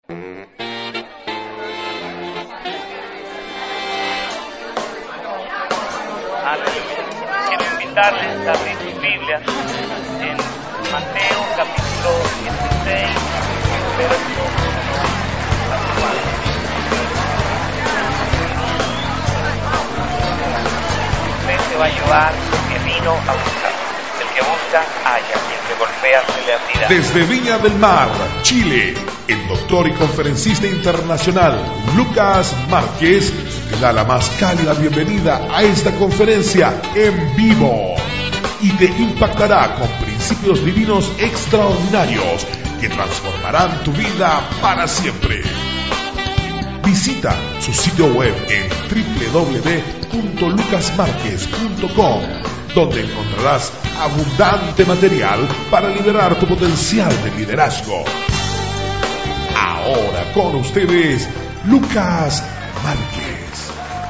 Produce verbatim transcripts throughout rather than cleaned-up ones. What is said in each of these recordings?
Quiero invitarles a abrir sus Biblias en Mateo capítulo dieciséis, verso cuatro. Usted se va a llevar lo que vino a buscar. El que busca, halla, y el que golpea, se le abrirá. Desde Viña del Mar, Chile, el doctor y conferencista internacional Lucas Márquez te da la más cálida bienvenida a esta conferencia en vivo y te impactará con principios divinos extraordinarios que transformarán tu vida para siempre. Visita su sitio web en doble u doble u doble u punto lucas márquez punto com, donde encontrarás abundante material para liberar tu potencial de liderazgo. Ahora con ustedes, Lucas Márquez.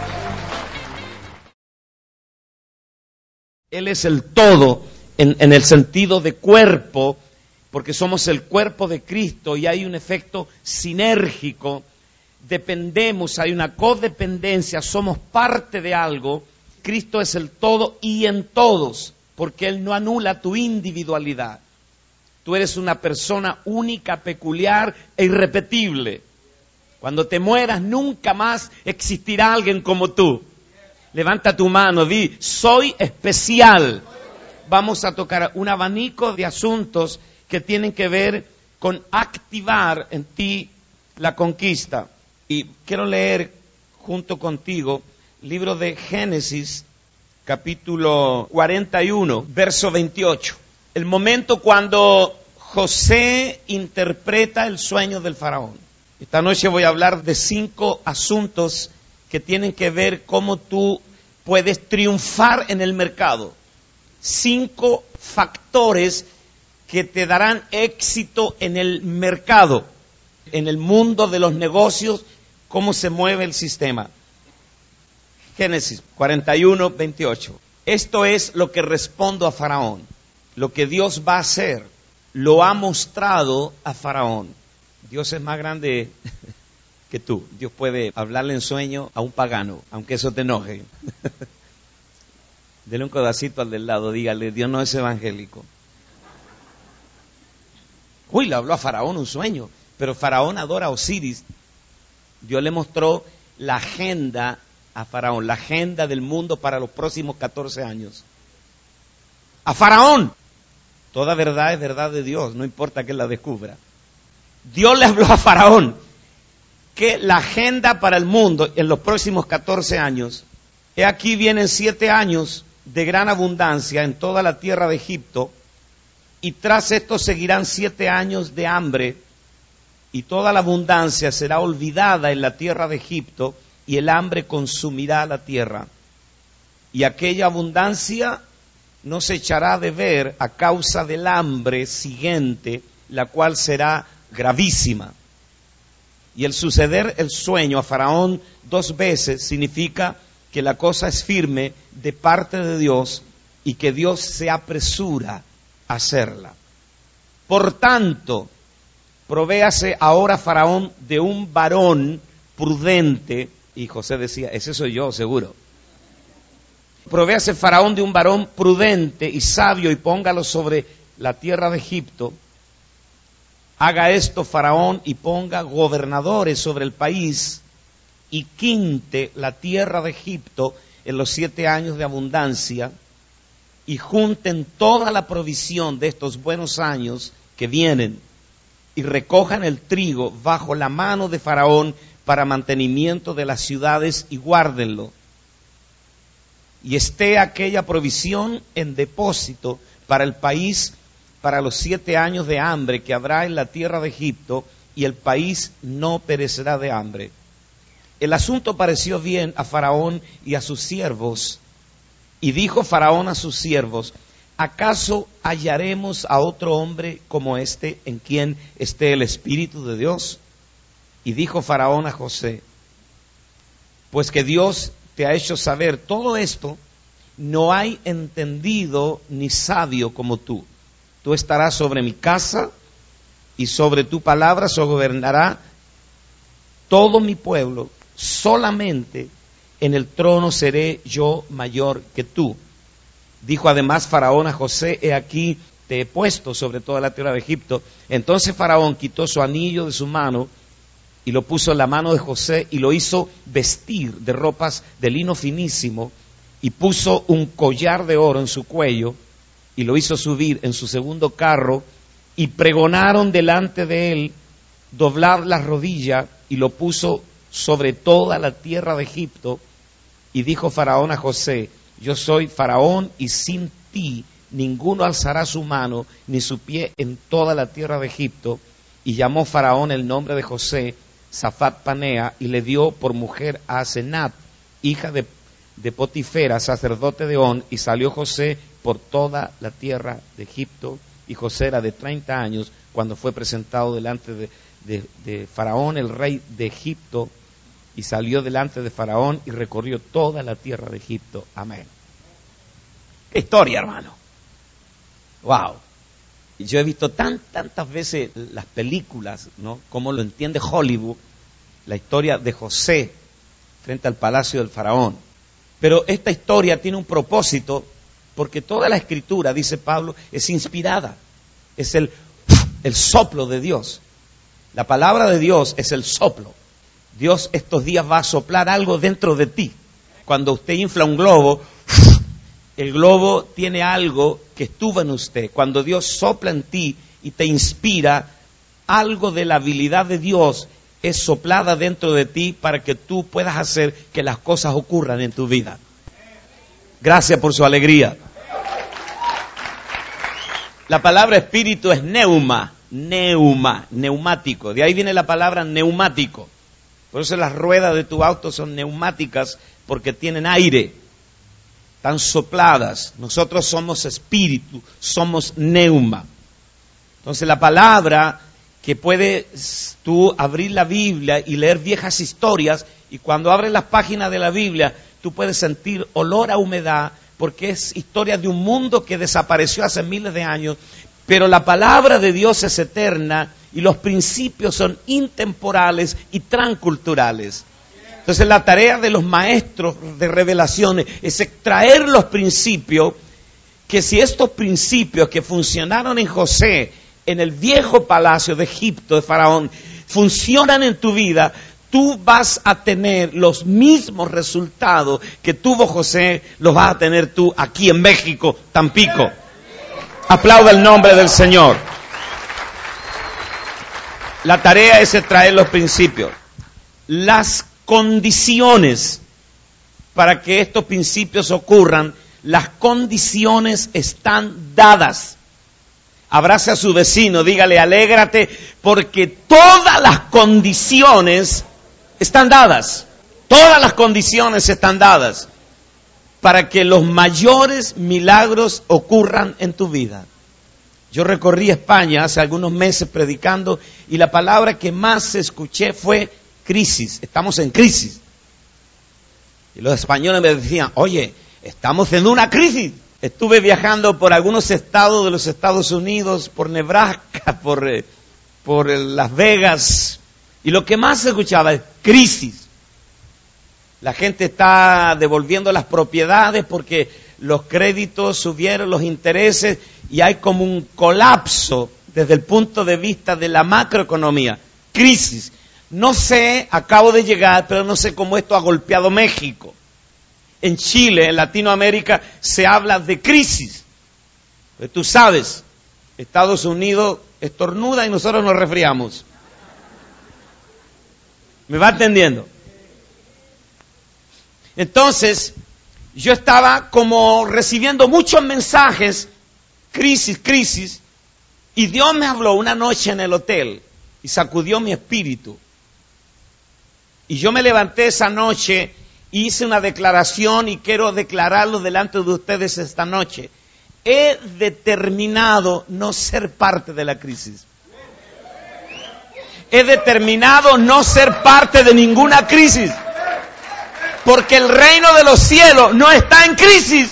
Él es el todo en, en el sentido de cuerpo, porque somos el cuerpo de Cristo y hay un efecto sinérgico. Dependemos, hay una codependencia, somos parte de algo. Cristo es el todo y en todos, porque Él no anula tu individualidad. Tú eres una persona única, peculiar e irrepetible. Cuando te mueras, nunca más existirá alguien como tú. Levanta tu mano, di, soy especial. Vamos a tocar un abanico de asuntos que tienen que ver con activar en ti la conquista. Y quiero leer junto contigo libro de Génesis, capítulo cuarenta y uno, verso veintiocho. El momento cuando José interpreta el sueño del faraón. Esta noche voy a hablar de cinco asuntos que tienen que ver cómo tú puedes triunfar en el mercado. Cinco factores que te darán éxito en el mercado, en el mundo de los negocios, cómo se mueve el sistema. Génesis cuarenta y uno, veintiocho. Esto es lo que respondo a Faraón. Lo que Dios va a hacer, lo ha mostrado a Faraón. Dios es más grande que tú. Dios puede hablarle en sueño a un pagano, aunque eso te enoje. Dele un codacito al del lado, dígale, Dios no es evangélico. Uy, le habló a Faraón un sueño, pero Faraón adora a Osiris. Dios le mostró la agenda a Faraón, la agenda del mundo para los próximos catorce años. A Faraón. Toda verdad es verdad de Dios, no importa que la descubra. Dios le habló a Faraón que la agenda para el mundo en los próximos catorce años, he aquí vienen siete años de gran abundancia en toda la tierra de Egipto, y tras esto seguirán siete años de hambre, y toda la abundancia será olvidada en la tierra de Egipto, y el hambre consumirá la tierra. Y aquella abundancia no se echará de ver a causa del hambre siguiente, la cual será gravísima. Y el suceder el sueño a Faraón dos veces significa que la cosa es firme de parte de Dios y que Dios se apresura a hacerla. Por tanto, provéase ahora Faraón de un varón prudente. Y José decía, ese soy yo, seguro. Provéase Faraón de un varón prudente y sabio y póngalo sobre la tierra de Egipto. Haga esto Faraón y ponga gobernadores sobre el país y quinte la tierra de Egipto en los siete años de abundancia y junten toda la provisión de estos buenos años que vienen y recojan el trigo bajo la mano de Faraón para mantenimiento de las ciudades y guárdenlo. Y esté aquella provisión en depósito para el país para los siete años de hambre que habrá en la tierra de Egipto, y el país no perecerá de hambre. El asunto pareció bien a Faraón y a sus siervos, y dijo Faraón a sus siervos, ¿acaso hallaremos a otro hombre como este en quien esté el Espíritu de Dios? Y dijo Faraón a José, pues que Dios te ha hecho saber todo esto, no hay entendido ni sabio como tú. Tú estarás sobre mi casa y sobre tu palabra se gobernará todo mi pueblo, solamente en el trono seré yo mayor que tú. Dijo además Faraón a José, he aquí te he puesto sobre toda la tierra de Egipto. Entonces Faraón quitó su anillo de su mano y lo puso en la mano de José y lo hizo vestir de ropas de lino finísimo y puso un collar de oro en su cuello y lo hizo subir en su segundo carro y pregonaron delante de él doblar la rodilla y lo puso sobre toda la tierra de Egipto. Y dijo Faraón a José, yo soy Faraón y sin ti ninguno alzará su mano ni su pie en toda la tierra de Egipto. Y llamó Faraón el nombre de José Safat Panea y le dio por mujer a Asenat, hija de, de Potifera, sacerdote de On, y salió José por toda la tierra de Egipto. Y José era de treinta años cuando fue presentado delante de, de, de Faraón, el rey de Egipto, y salió delante de Faraón y recorrió toda la tierra de Egipto. Amén. ¡Qué historia, hermano! ¡Wow! Yo he visto tan, tantas veces las películas, ¿no? Como lo entiende Hollywood, la historia de José frente al palacio del Faraón. Pero esta historia tiene un propósito, porque toda la escritura, dice Pablo, es inspirada. Es el, el soplo de Dios. La palabra de Dios es el soplo. Dios estos días va a soplar algo dentro de ti. Cuando usted infla un globo, el globo tiene algo que estuvo en usted. Cuando Dios sopla en ti y te inspira, algo de la habilidad de Dios es soplada dentro de ti para que tú puedas hacer que las cosas ocurran en tu vida. Gracias por su alegría. La palabra espíritu es neuma, neuma, neumático. De ahí viene la palabra neumático. Por eso las ruedas de tu auto son neumáticas, porque tienen aire, están sopladas. Nosotros somos espíritu, somos neuma. Entonces la palabra que puedes tú abrir la Biblia y leer viejas historias, y cuando abres las páginas de la Biblia, tú puedes sentir olor a humedad, porque es historia de un mundo que desapareció hace miles de años, pero la palabra de Dios es eterna y los principios son intemporales y transculturales. Entonces la tarea de los maestros de revelaciones es extraer los principios, que si estos principios que funcionaron en José, en el viejo palacio de Egipto de Faraón, funcionan en tu vida, tú vas a tener los mismos resultados que tuvo José, los vas a tener tú aquí en México, Tampico. Aplauda el nombre del Señor. La tarea es extraer los principios. Las condiciones para que estos principios ocurran, las condiciones están dadas. Abrace a su vecino, dígale, alégrate, porque todas las condiciones están dadas. Todas las condiciones están dadas para que los mayores milagros ocurran en tu vida. Yo recorrí España hace algunos meses predicando y la palabra que más escuché fue crisis. Estamos en crisis. Y los españoles me decían, oye, estamos en una crisis. Estuve viajando por algunos estados de los Estados Unidos, por Nebraska, por, eh, por Las Vegas, y lo que más se escuchaba es crisis. La gente está devolviendo las propiedades porque los créditos subieron, los intereses, y hay como un colapso desde el punto de vista de la macroeconomía. Crisis. No sé, acabo de llegar, pero no sé cómo esto ha golpeado México. En Chile, en Latinoamérica, se habla de crisis. Pero tú sabes, Estados Unidos estornuda y nosotros nos resfriamos. ¿Me va entendiendo? Entonces, yo estaba como recibiendo muchos mensajes, crisis, crisis, y Dios me habló una noche en el hotel y sacudió mi espíritu. Y yo me levanté esa noche, hice una declaración y quiero declararlo delante de ustedes esta noche. He determinado no ser parte de la crisis. He determinado no ser parte de ninguna crisis. Porque el reino de los cielos no está en crisis.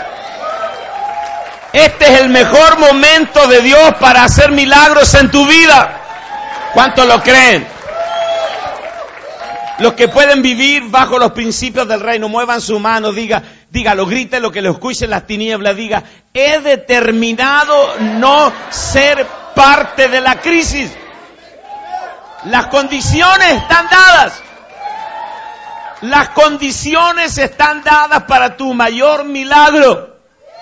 Este es el mejor momento de Dios para hacer milagros en tu vida. ¿Cuántos lo creen? Los que pueden vivir bajo los principios del reino, muevan su mano, diga, dígalo, grite lo que lo escuchen las tinieblas, diga, he determinado no ser parte de la crisis. Las condiciones están dadas. Las condiciones están dadas para tu mayor milagro.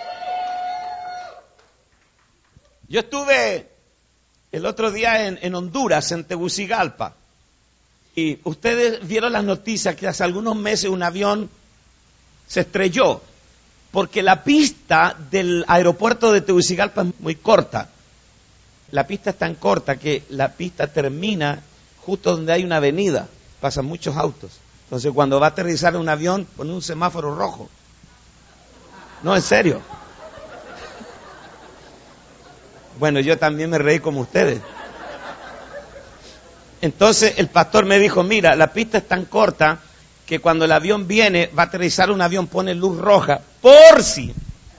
Yo estuve el otro día en, en Honduras, en Tegucigalpa. Y ustedes vieron las noticias que hace algunos meses un avión se estrelló porque la pista del aeropuerto de Tegucigalpa es muy corta. La pista es tan corta que la pista termina justo donde hay una avenida. Pasan muchos autos. Entonces cuando va a aterrizar un avión pone un semáforo rojo. No, en serio. Bueno, yo también me reí como ustedes. Entonces el pastor me dijo, mira, la pista es tan corta que cuando el avión viene, va a aterrizar un avión, pone luz roja, por si.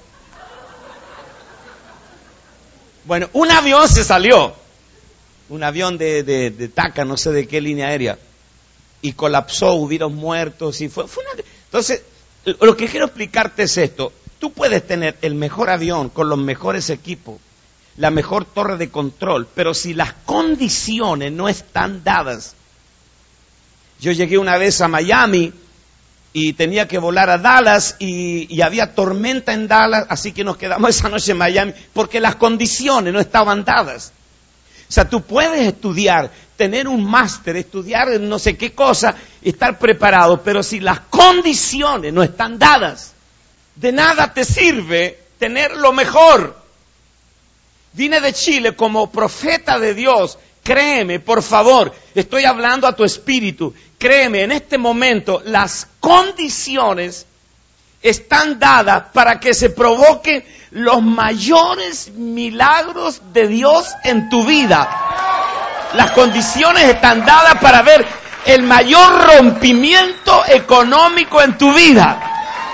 Bueno, un avión se salió, un avión de, de, de Taca, no sé de qué línea aérea, y colapsó, hubieron muertos, y fue, fue una... Entonces, lo que quiero explicarte es esto, tú puedes tener el mejor avión con los mejores equipos, la mejor torre de control, pero si las condiciones no están dadas. Yo llegué una vez a Miami y tenía que volar a Dallas y, y había tormenta en Dallas, así que nos quedamos esa noche en Miami porque las condiciones no estaban dadas. O sea, tú puedes estudiar, tener un máster, estudiar no sé qué cosa, estar preparado, pero si las condiciones no están dadas, de nada te sirve tener lo mejor. Vine de Chile como profeta de Dios. Créeme, por favor, estoy hablando a tu espíritu. Créeme, en este momento las condiciones están dadas para que se provoquen los mayores milagros de Dios en tu vida. Las condiciones están dadas para ver el mayor rompimiento económico en tu vida.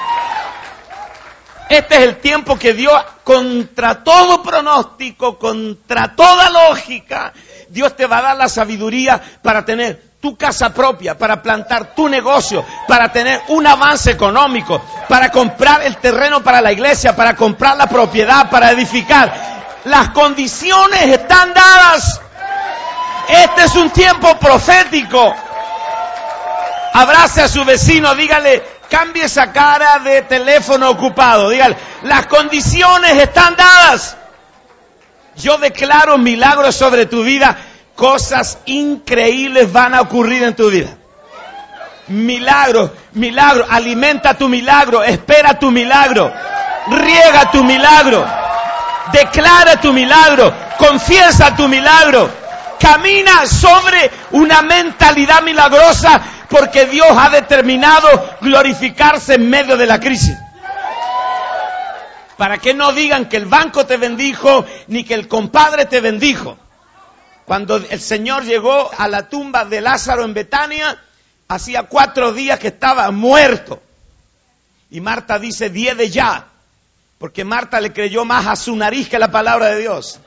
Este es el tiempo que Dios, contra todo pronóstico, contra toda lógica, Dios te va a dar la sabiduría para tener tu casa propia, para plantar tu negocio, para tener un avance económico, para comprar el terreno para la iglesia, para comprar la propiedad, para edificar. Las condiciones están dadas. Este es un tiempo profético. Abrace a su vecino, dígale, cambie esa cara de teléfono ocupado. Dígale, las condiciones están dadas. Yo declaro milagros sobre tu vida. Cosas increíbles van a ocurrir en tu vida. Milagros, milagros. Alimenta tu milagro. Espera tu milagro. Riega tu milagro. Declara tu milagro. Confiesa tu milagro. Camina sobre una mentalidad milagrosa, porque Dios ha determinado glorificarse en medio de la crisis. Para que no digan que el banco te bendijo, ni que el compadre te bendijo. Cuando el Señor llegó a la tumba de Lázaro en Betania, hacía cuatro días que estaba muerto. Y Marta dice, diez de ya, porque Marta le creyó más a su nariz que a la palabra de Dios.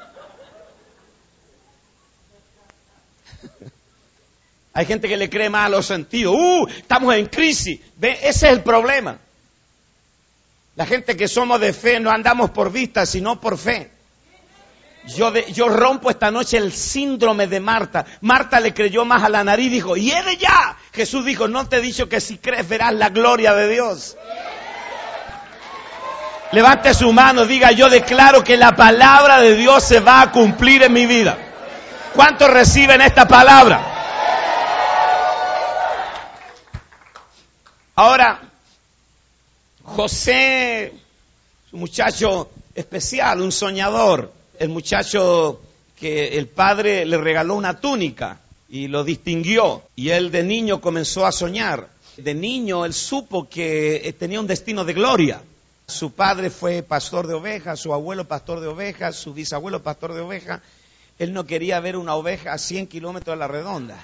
Hay gente que le cree más a los sentidos. ¡Uh! Estamos en crisis. ¿Ve? Ese es el problema. La gente que somos de fe no andamos por vista, sino por fe. Yo, de, yo rompo esta noche el síndrome de Marta. Marta le creyó más a la nariz, dijo, ¡y eres ya! Jesús dijo, no te he dicho que si crees verás la gloria de Dios. Levante su mano, diga, yo declaro que la palabra de Dios se va a cumplir en mi vida. ¿Cuántos reciben esta palabra? Ahora, José, un muchacho especial, un soñador, el muchacho que el padre le regaló una túnica y lo distinguió, y él de niño comenzó a soñar. De niño él supo que tenía un destino de gloria. Su padre fue pastor de ovejas, su abuelo pastor de ovejas, su bisabuelo pastor de ovejas. Él no quería ver una oveja a cien kilómetros a la redonda.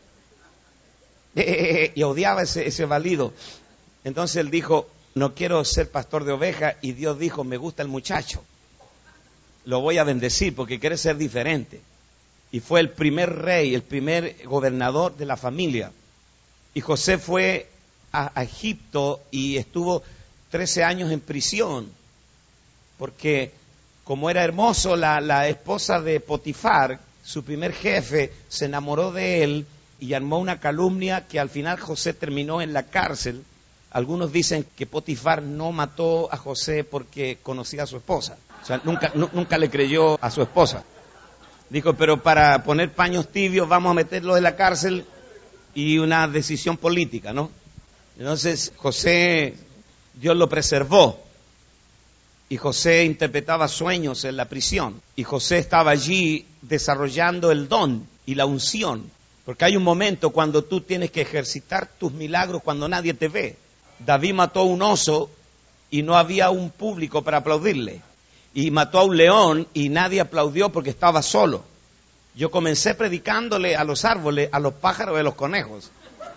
Y odiaba ese, ese balido. Entonces él dijo, no quiero ser pastor de ovejas. Y Dios dijo, me gusta el muchacho. Lo voy a bendecir porque quiere ser diferente. Y fue el primer rey, el primer gobernador de la familia. Y José fue a, a Egipto y estuvo trece años en prisión, porque como era hermoso, la, la esposa de Potifar, su primer jefe, se enamoró de él y armó una calumnia que al final José terminó en la cárcel. Algunos dicen que Potifar no mató a José porque conocía a su esposa. O sea, nunca, nu, nunca le creyó a su esposa. Dijo, pero para poner paños tibios vamos a meterlo en la cárcel, y una decisión política, ¿no? Entonces José, Dios lo preservó. Y José interpretaba sueños en la prisión. Y José estaba allí desarrollando el don y la unción. Porque hay un momento cuando tú tienes que ejercitar tus milagros cuando nadie te ve. David mató a un oso y no había un público para aplaudirle. Y mató a un león y nadie aplaudió porque estaba solo. Yo comencé predicándole a los árboles, a los pájaros y a los conejos.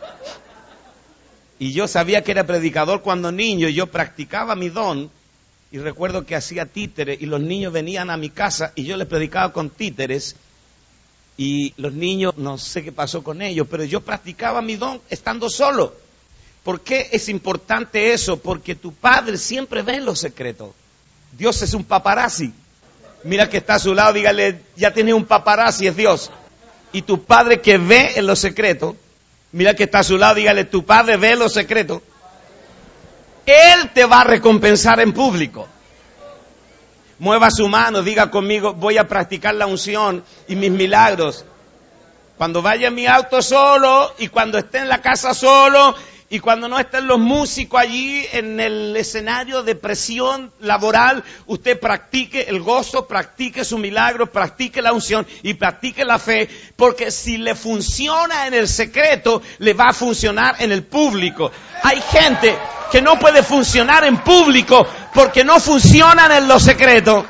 Y yo sabía que era predicador cuando niño, y yo practicaba mi don. Y recuerdo que hacía títeres y los niños venían a mi casa y yo les predicaba con títeres. Y los niños, no sé qué pasó con ellos, pero yo practicaba mi don estando solo. ¿Por qué es importante eso? Porque tu Padre siempre ve en los secretos. Dios es un paparazzi. Mira que está a su lado, dígale, ya tienes un paparazzi, es Dios. Y tu Padre que ve en los secretos, mira que está a su lado, dígale, tu Padre ve en los secretos. Él te va a recompensar en público. Mueva su mano, diga conmigo, voy a practicar la unción y mis milagros. Cuando vaya en mi auto solo, y cuando esté en la casa solo, y cuando no estén los músicos allí en el escenario de presión laboral, usted practique el gozo, practique su milagro, practique la unción y practique la fe, porque si le funciona en el secreto, le va a funcionar en el público. Hay gente que no puede funcionar en público porque no funcionan en lo secreto.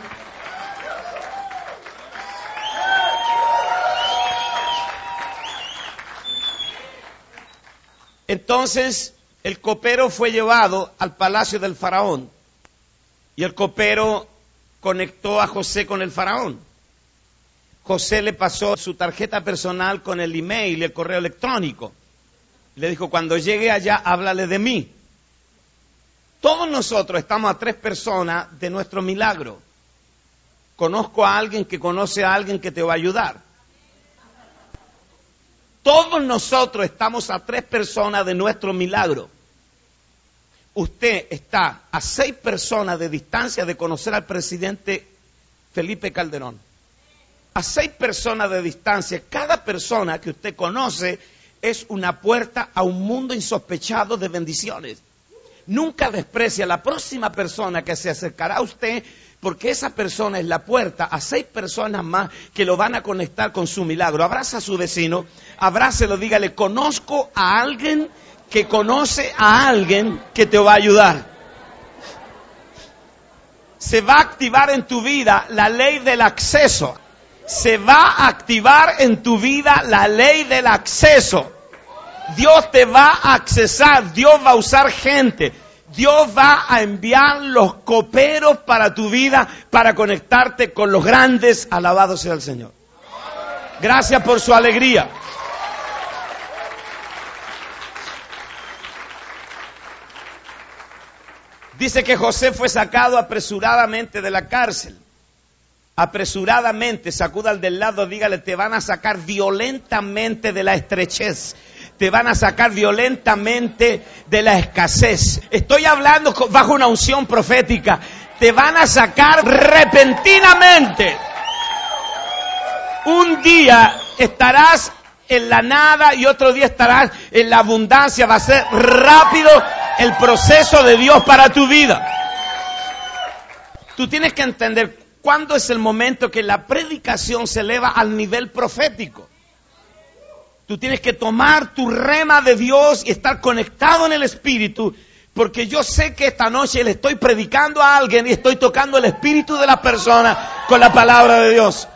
Entonces, el copero fue llevado al palacio del faraón, y el copero conectó a José con el faraón. José le pasó su tarjeta personal con el email y el correo electrónico. Le dijo, cuando llegue allá, háblale de mí. Todos nosotros estamos a tres personas de nuestro milagro. Conozco a alguien que conoce a alguien que te va a ayudar. Todos nosotros estamos a tres personas de nuestro milagro. Usted está a seis personas de distancia de conocer al presidente Felipe Calderón. A seis personas de distancia. Cada persona que usted conoce es una puerta a un mundo insospechado de bendiciones. Nunca desprecie a la próxima persona que se acercará a usted, porque esa persona es la puerta a seis personas más que lo van a conectar con su milagro. Abraza a su vecino, abrácelo, dígale, conozco a alguien que conoce a alguien que te va a ayudar. Se va a activar en tu vida la ley del acceso. Se va a activar en tu vida la ley del acceso. Dios te va a accesar, Dios va a usar gente, Dios va a enviar los coperos para tu vida, para conectarte con los grandes. Alabado sea el Señor. Gracias por su alegría. Dice que José fue sacado apresuradamente de la cárcel. Apresuradamente, sacuda al del lado, dígale, te van a sacar violentamente de la estrechez. Te van a sacar violentamente de la escasez. Estoy hablando bajo una unción profética. Te van a sacar repentinamente. Un día estarás en la nada y otro día estarás en la abundancia. Va a ser rápido el proceso de Dios para tu vida. Tú tienes que entender cuándo es el momento que la predicación se eleva al nivel profético. Tú tienes que tomar tu rema de Dios y estar conectado en el Espíritu, porque yo sé que esta noche le estoy predicando a alguien y estoy tocando el espíritu de la persona con la palabra de Dios.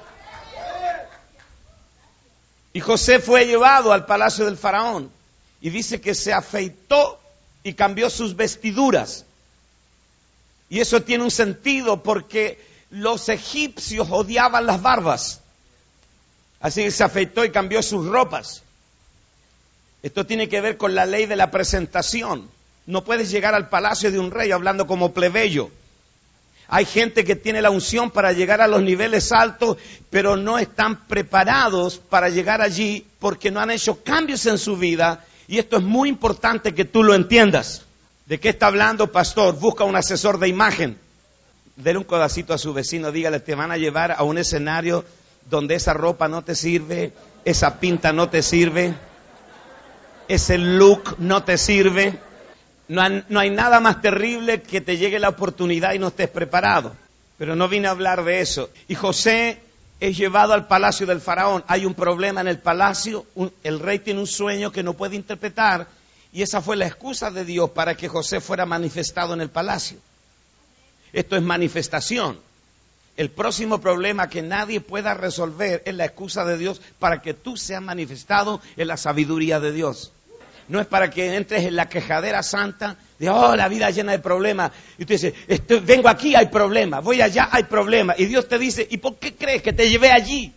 Y José fue llevado al palacio del faraón y dice que se afeitó y cambió sus vestiduras. Y eso tiene un sentido porque los egipcios odiaban las barbas. Así que se afeitó y cambió sus ropas. Esto tiene que ver con la ley de la presentación. No puedes llegar al palacio de un rey hablando como plebeyo. Hay gente que tiene la unción para llegar a los niveles altos, pero no están preparados para llegar allí porque no han hecho cambios en su vida. Y esto es muy importante que tú lo entiendas. ¿De qué está hablando, pastor? Busca un asesor de imagen. Dele un codacito a su vecino, dígale, te van a llevar a un escenario donde esa ropa no te sirve, esa pinta no te sirve, ese look no te sirve. No hay, no hay nada más terrible que te llegue la oportunidad y no estés preparado. Pero no vine a hablar de eso. Y José es llevado al palacio del faraón. Hay un problema en el palacio. Un, el rey tiene un sueño que no puede interpretar. Y esa fue la excusa de Dios para que José fuera manifestado en el palacio. Esto es manifestación. El próximo problema que nadie pueda resolver es la excusa de Dios para que tú seas manifestado en la sabiduría de Dios. No es para que entres en la quejadera santa de, oh, la vida llena de problemas. Y tú dices, estoy, vengo aquí, hay problemas. Voy allá, hay problemas. Y Dios te dice, ¿y por qué crees que te llevé allí?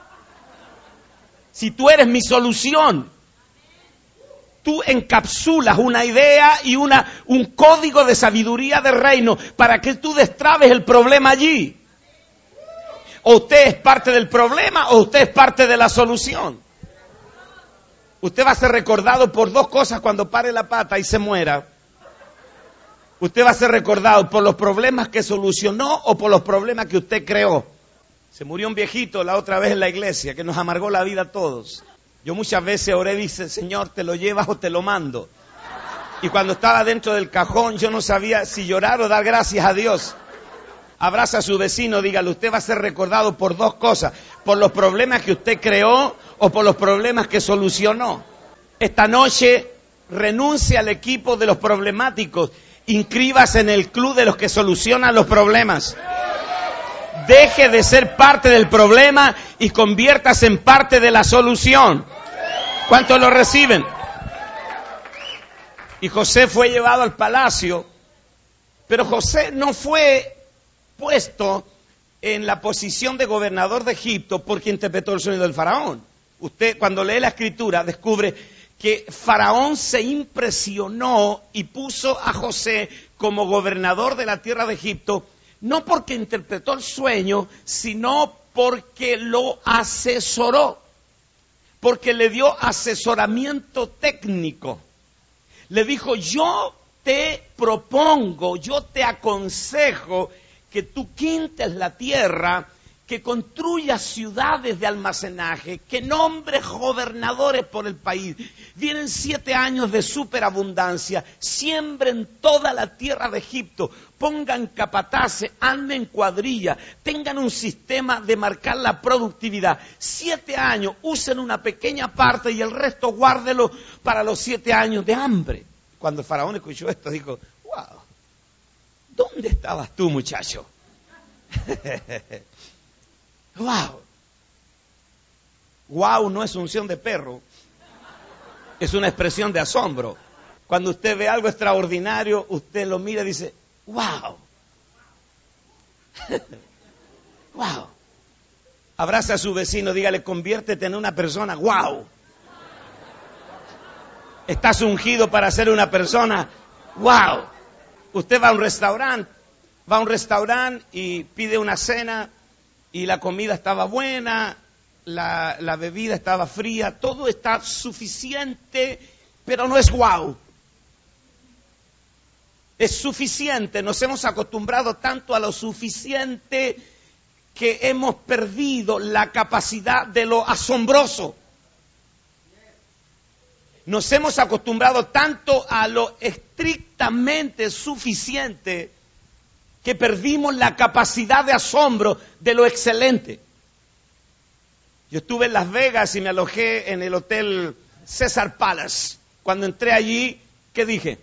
Si tú eres mi solución. Tú encapsulas una idea y una, un código de sabiduría del reino para que tú destrabes el problema allí. O usted es parte del problema o usted es parte de la solución. Usted va a ser recordado por dos cosas cuando pare la pata y se muera. Usted va a ser recordado por los problemas que solucionó o por los problemas que usted creó. Se murió un viejito la otra vez en la iglesia que nos amargó la vida a todos. Yo muchas veces oré y dije, Señor, ¿te lo llevas o te lo mando? Y cuando estaba dentro del cajón yo no sabía si llorar o dar gracias a Dios. Abraza a su vecino, dígale, usted va a ser recordado por dos cosas, por los problemas que usted creó o por los problemas que solucionó. Esta noche renuncie al equipo de los problemáticos, inscríbase en el club de los que solucionan los problemas. Deje de ser parte del problema y conviértase en parte de la solución. ¿Cuántos lo reciben? Y José fue llevado al palacio, pero José no fue puesto en la posición de gobernador de Egipto porque interpretó el sueño del faraón. Usted cuando lee la escritura descubre que Faraón se impresionó y puso a José como gobernador de la tierra de Egipto, no porque interpretó el sueño, sino porque lo asesoró, porque le dio asesoramiento técnico. Le dijo, yo te propongo, yo te aconsejo que tú quintes la tierra, que construyas ciudades de almacenaje, que nombres gobernadores por el país. Vienen siete años de superabundancia, siembren toda la tierra de Egipto, pongan capataces, anden en cuadrilla, tengan un sistema de marcar la productividad. Siete años, usen una pequeña parte y el resto guárdelo para los siete años de hambre. Cuando el faraón escuchó esto, dijo, wow, ¿dónde estabas tú, muchacho? Wow. Wow no es unción de perro, es una expresión de asombro. Cuando usted ve algo extraordinario, usted lo mira y dice, wow. Wow. Abraza a su vecino, dígale, conviértete en una persona, wow. Estás ungido para ser una persona, wow. Usted va a un restaurante, va a un restaurante y pide una cena y la comida estaba buena, la, la bebida estaba fría, todo está suficiente, pero no es wow. Es suficiente, nos hemos acostumbrado tanto a lo suficiente que hemos perdido la capacidad de lo asombroso. Nos hemos acostumbrado tanto a lo estrictamente suficiente que perdimos la capacidad de asombro de lo excelente. Yo estuve en Las Vegas y me alojé en el hotel César Palace. Cuando entré allí, ¿qué dije?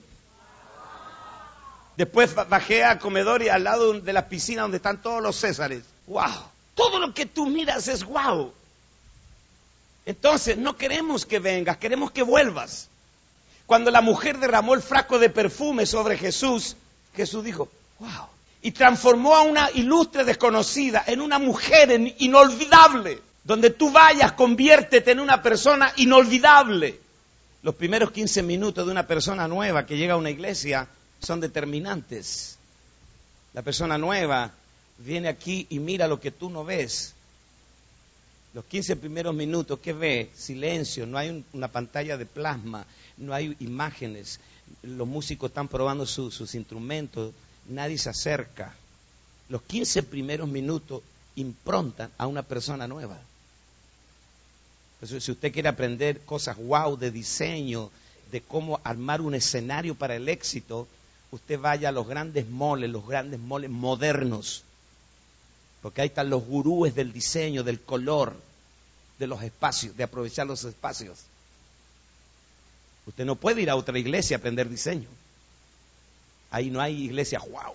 Después bajé al comedor y al lado de la piscina donde están todos los Césares. ¡Wow! Todo lo que tú miras es wow. Entonces, no queremos que vengas, queremos que vuelvas. Cuando la mujer derramó el frasco de perfume sobre Jesús, Jesús dijo, wow. Y transformó a una ilustre desconocida en una mujer inolvidable. Donde tú vayas, conviértete en una persona inolvidable. Los primeros quince minutos de una persona nueva que llega a una iglesia son determinantes. La persona nueva viene aquí y mira lo que tú no ves. Los quince primeros minutos, ¿qué ve? Silencio, no hay un, una pantalla de plasma, no hay imágenes. Los músicos están probando su, sus instrumentos, nadie se acerca. Los quince primeros minutos improntan a una persona nueva. Entonces, si usted quiere aprender cosas wow de diseño, de cómo armar un escenario para el éxito, usted vaya a los grandes moles, los grandes moles modernos. Porque ahí están los gurúes del diseño, del color, de los espacios, de aprovechar los espacios. Usted no puede ir a otra iglesia a aprender diseño. Ahí no hay iglesia wow.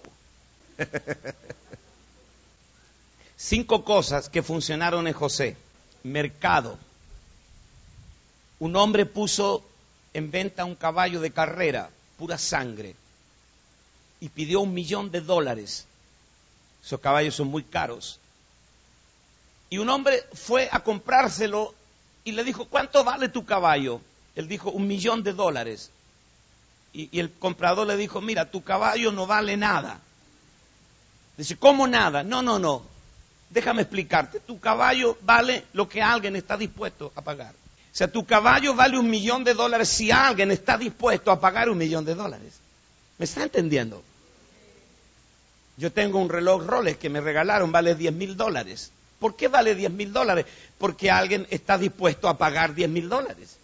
Cinco cosas que funcionaron en José. Mercado. Un hombre puso en venta un caballo de carrera, pura sangre, y pidió un millón de dólares. Esos caballos son muy caros. Y un hombre fue a comprárselo y le dijo, ¿cuánto vale tu caballo? Él dijo, un millón de dólares. Y, y el comprador le dijo, mira, tu caballo no vale nada. Dice, ¿cómo nada? No, no, no. Déjame explicarte. Tu caballo vale lo que alguien está dispuesto a pagar. O sea, tu caballo vale un millón de dólares si alguien está dispuesto a pagar un millón de dólares. ¿Me está entendiendo? Yo tengo un reloj Rolex que me regalaron, vale diez mil dólares. ¿Por qué vale diez mil dólares? Porque alguien está dispuesto a pagar diez mil dólares.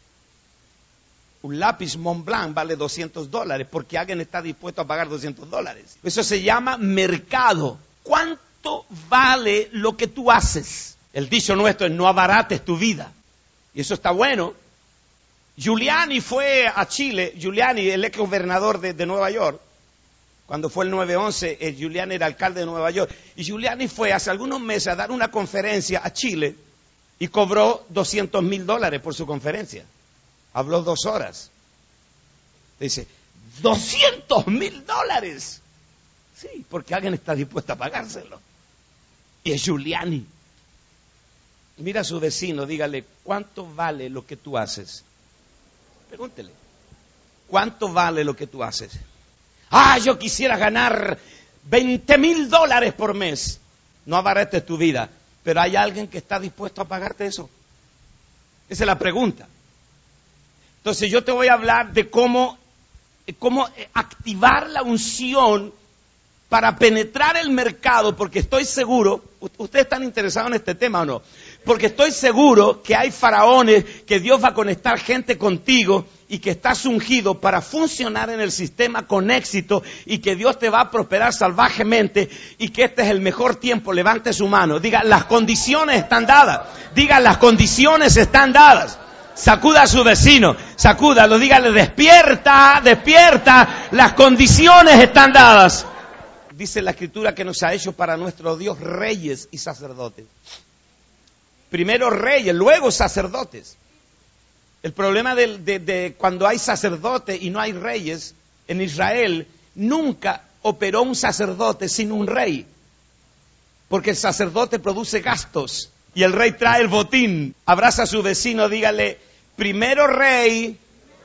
Un lápiz Montblanc vale doscientos dólares porque alguien está dispuesto a pagar doscientos dólares. Eso se llama mercado. ¿Cuánto vale lo que tú haces? El dicho nuestro es no abarates tu vida. Y eso está bueno. Giuliani fue a Chile, Giuliani, el ex gobernador de, de Nueva York. Cuando fue el nueve once, eh, Giuliani era alcalde de Nueva York. Y Giuliani fue hace algunos meses a dar una conferencia a Chile y cobró doscientos mil dólares por su conferencia. Habló dos horas. Dice, ¿doscientos mil dólares? Sí, porque alguien está dispuesto a pagárselo. Y es Giuliani. Mira a su vecino, dígale, ¿cuánto vale lo que tú haces? Pregúntele, ¿cuánto vale lo que tú haces? Ah, yo quisiera ganar veinte mil dólares por mes. No abarates tu vida, pero ¿hay alguien que está dispuesto a pagarte eso? Esa es la pregunta. Entonces yo te voy a hablar de cómo, cómo activar la unción para penetrar el mercado, porque estoy seguro, ¿ustedes están interesados en este tema o no? Porque estoy seguro que hay faraones, que Dios va a conectar gente contigo y que estás ungido para funcionar en el sistema con éxito y que Dios te va a prosperar salvajemente y que este es el mejor tiempo. Levante su mano, diga, las condiciones están dadas. Diga, las condiciones están dadas. Sacuda a su vecino, sacúdalo, dígale, despierta, despierta, las condiciones están dadas. Dice la Escritura que nos ha hecho para nuestro Dios reyes y sacerdotes. Primero reyes, luego sacerdotes. El problema de, de, de cuando hay sacerdotes y no hay reyes en Israel, nunca operó un sacerdote sin un rey. Porque el sacerdote produce gastos y el rey trae el botín. Abraza a su vecino, dígale, primero rey,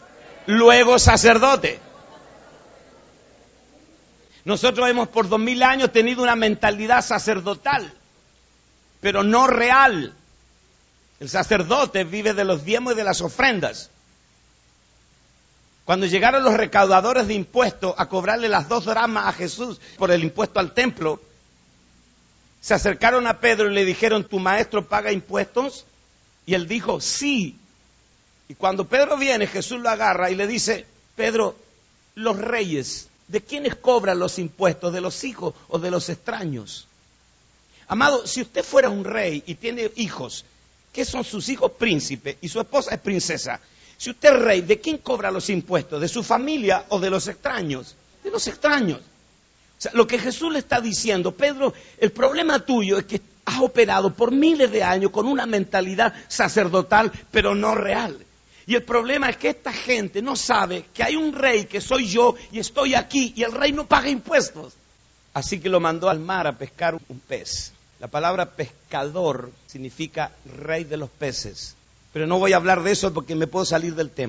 luego sacerdote. Nosotros hemos por dos mil años tenido una mentalidad sacerdotal, pero no real. El sacerdote vive de los diezmos y de las ofrendas. Cuando llegaron los recaudadores de impuestos a cobrarle las dos dracmas a Jesús por el impuesto al templo, se acercaron a Pedro y le dijeron, ¿tu maestro paga impuestos? Y él dijo, sí. Y cuando Pedro viene, Jesús lo agarra y le dice, Pedro, los reyes, ¿de quiénes cobran los impuestos? ¿De los hijos o de los extraños? Amado, si usted fuera un rey y tiene hijos, ¿qué son sus hijos? Príncipes, y su esposa es princesa. Si usted es rey, ¿de quién cobra los impuestos? ¿De su familia o de los extraños? De los extraños. O sea, lo que Jesús le está diciendo, Pedro, el problema tuyo es que has operado por miles de años con una mentalidad sacerdotal, pero no real. Y el problema es que esta gente no sabe que hay un rey que soy yo y estoy aquí y el rey no paga impuestos. Así que lo mandó al mar a pescar un pez. La palabra pescador significa rey de los peces. Pero no voy a hablar de eso porque me puedo salir del tema.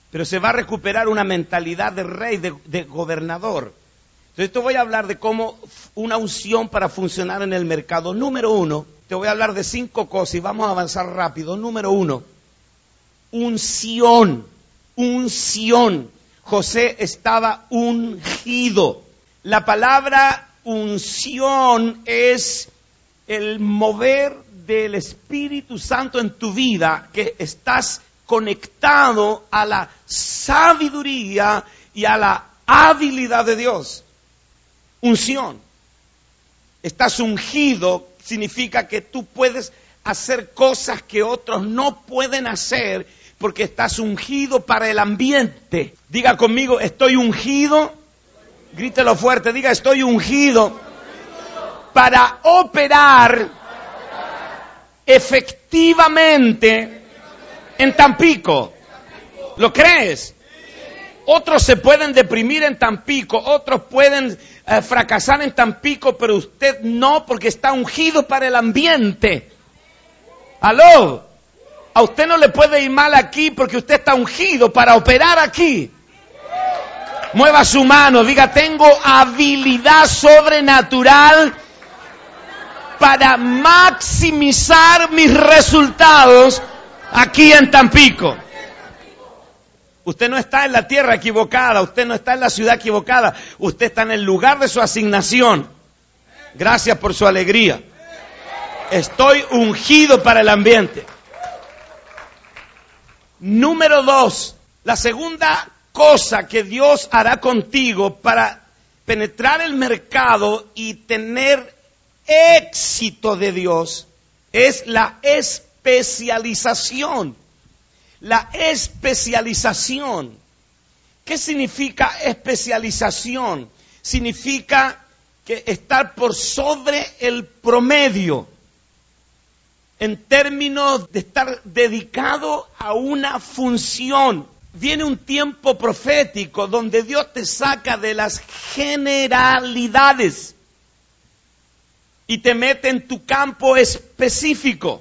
pero se va a recuperar una mentalidad de rey, de, de gobernador. Entonces te voy a hablar de cómo una unción para funcionar en el mercado. Número uno, te voy a hablar de cinco cosas y vamos a avanzar rápido. Número uno, unción, unción. José estaba ungido. La palabra unción es el mover del Espíritu Santo en tu vida, que estás conectado a la sabiduría y a la habilidad de Dios. Unción. Estás ungido, significa que tú puedes hacer cosas que otros no pueden hacer porque estás ungido para el ambiente. Diga conmigo, estoy ungido. Grítelo fuerte, diga, estoy ungido para operar efectivamente en Tampico. ¿Lo crees? Otros se pueden deprimir en Tampico, otros pueden eh, fracasar en Tampico, pero usted no, porque está ungido para el ambiente. ¿Aló? A usted no le puede ir mal aquí porque usted está ungido para operar aquí. Mueva su mano, diga, tengo habilidad sobrenatural para maximizar mis resultados aquí en Tampico. Usted no está en la tierra equivocada, usted no está en la ciudad equivocada, usted está en el lugar de su asignación. Gracias por su alegría. Estoy ungido para el ambiente. Número dos, la segunda cosa que Dios hará contigo para penetrar el mercado y tener éxito de Dios es la especialización. La especialización. ¿Qué significa especialización? Significa que estar por sobre el promedio en términos de estar dedicado a una función. Viene un tiempo profético donde Dios te saca de las generalidades y te mete en tu campo específico.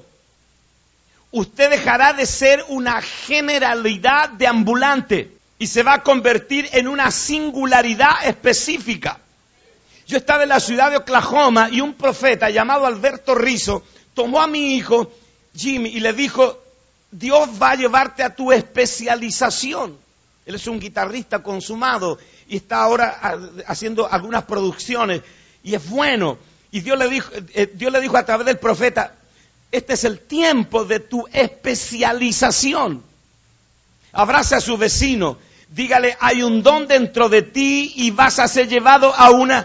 Usted dejará de ser una generalidad de ambulante y se va a convertir en una singularidad específica. Yo estaba en la ciudad de Oklahoma y un profeta llamado Alberto Rizzo tomó a mi hijo Jimmy y le dijo, Dios va a llevarte a tu especialización. Él es un guitarrista consumado y está ahora haciendo algunas producciones y es bueno. Y Dios le dijo, Dios le dijo a través del profeta, este es el tiempo de tu especialización. Abrace a su vecino, dígale, hay un don dentro de ti y vas a ser llevado a una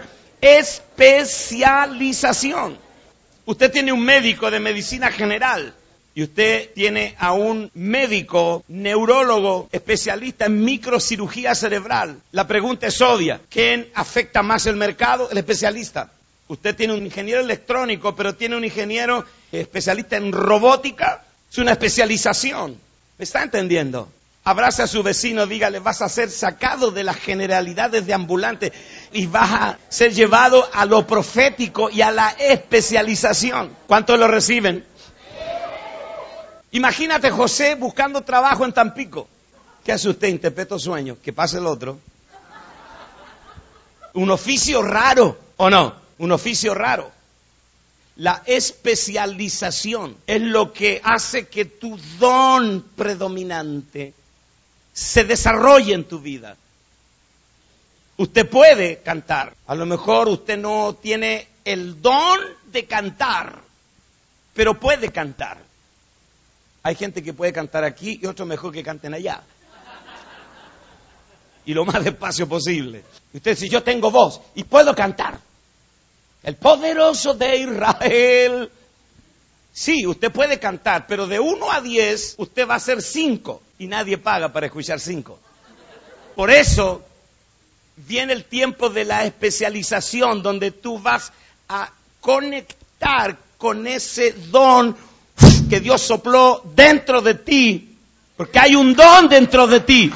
especialización. Usted tiene un médico de medicina general y usted tiene a un médico neurólogo especialista en microcirugía cerebral. La pregunta es obvia, ¿quién afecta más el mercado? El especialista. Usted tiene un ingeniero electrónico, pero tiene un ingeniero especialista en robótica. Es una especialización. ¿Me está entendiendo? Abrace a su vecino, dígale, vas a ser sacado de las generalidades de ambulante y vas a ser llevado a lo profético y a la especialización. ¿Cuántos lo reciben? Imagínate José buscando trabajo en Tampico. ¿Qué hace usted? Interpreta sueños. Que pase el otro. Un oficio raro, ¿o no? Un oficio raro. La especialización es lo que hace que tu don predominante se desarrolle en tu vida. Usted puede cantar. A lo mejor usted no tiene el don de cantar, pero puede cantar. Hay gente que puede cantar aquí y otro mejor que canten allá. Y lo más despacio posible. Usted dice, yo tengo voz y puedo cantar. El poderoso de Israel. Sí, usted puede cantar, pero de uno a diez usted va a ser cinco. Y nadie paga para escuchar cinco. Por eso viene el tiempo de la especialización, donde tú vas a conectar con ese don que Dios sopló dentro de ti. Porque hay un don dentro de ti.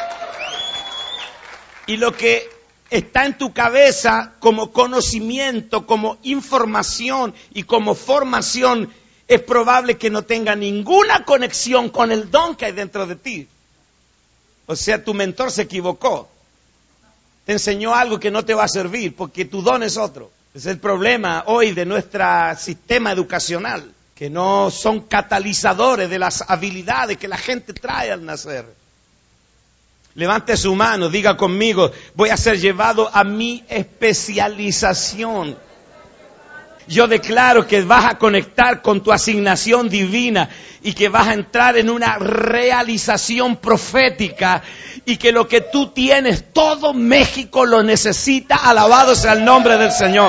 Y lo que está en tu cabeza como conocimiento, como información y como formación, es probable que no tenga ninguna conexión con el don que hay dentro de ti. O sea, tu mentor se equivocó. Te enseñó algo que no te va a servir porque tu don es otro. Es el problema hoy de nuestro sistema educacional, que no son catalizadores de las habilidades que la gente trae al nacer. Levante su mano, diga conmigo, voy a ser llevado a mi especialización. Yo declaro que vas a conectar con tu asignación divina y que vas a entrar en una realización profética y que lo que tú tienes, todo México lo necesita. Alabado sea el nombre del Señor.